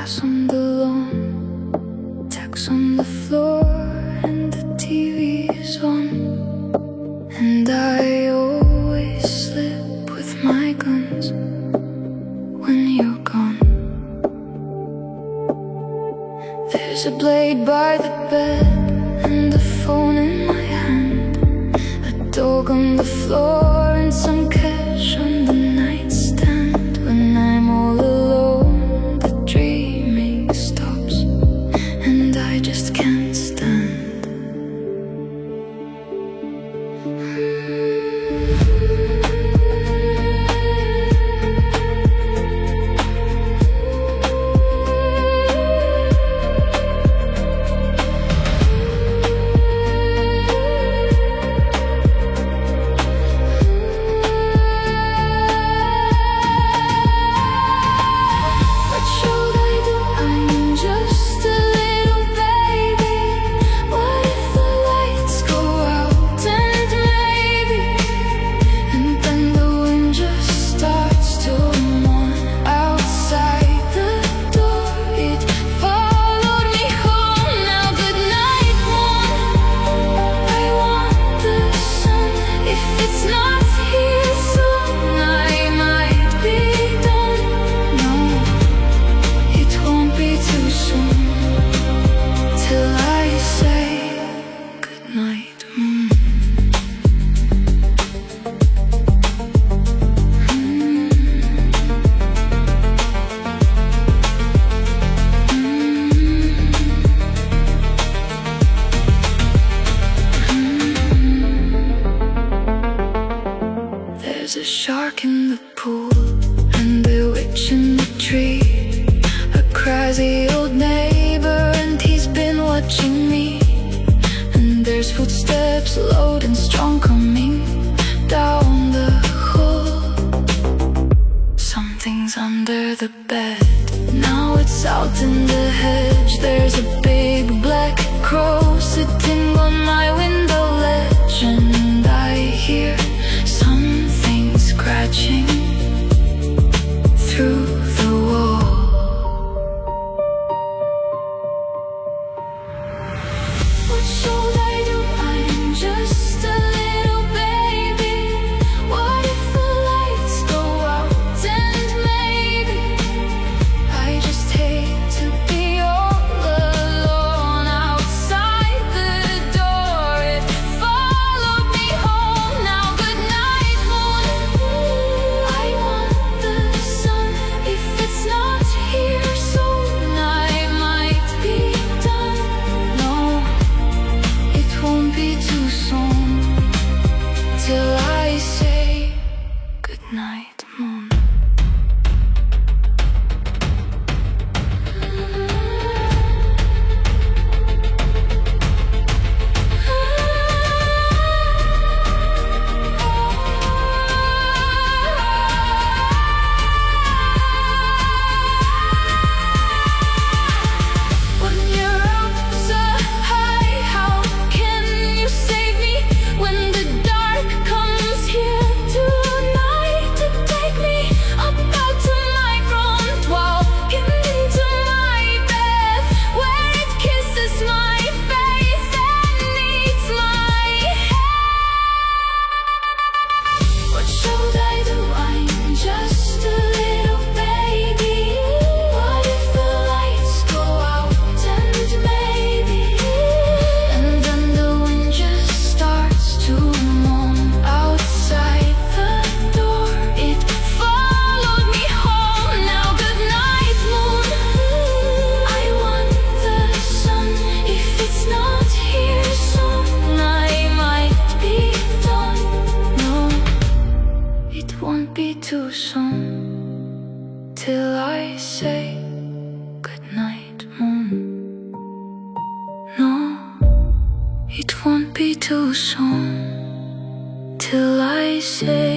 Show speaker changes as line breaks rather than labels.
glass on the lawn, tacks on the floor, and the TV is on. And I always slip with my guns when you're gone. There's a blade by the bed and a phone in my hand, a dog on the floor and some cash on the nightstand. When I'm all alone, the dreaming stops and I just can't stand. There's a shark in the pool and a witch in the tree, a crazy old neighbor and he's been watching me. And there's footsteps loud and strong coming down the hall. Something's under the bed, now it's out in the hedge. There's a big black crow sitting on my window ledge, and I hear something scratching through the wall. What should I do? I'm just a little baby. What if the lights go out and maybe I just hate to be all alone outside the door. It followed me home. Now good night, moon. I want the sun. If it's not here soon, I might be done. No, it won't be too soon till I say good night, moon. When you're up so high, how can you save me? When the dark comes here tonight to take me up out to my front wall, into my bed where it kisses my face and eats my head. What should I do? I'm just a little baby. What if the lights go out and maybe, and then the wind just starts to moan outside the door. It followed me home. Now good night, moon. I want the sun. If it's not here soon, I might be done. No, it won't be too soon till I say good night, moon. No, it won't be too soon till I say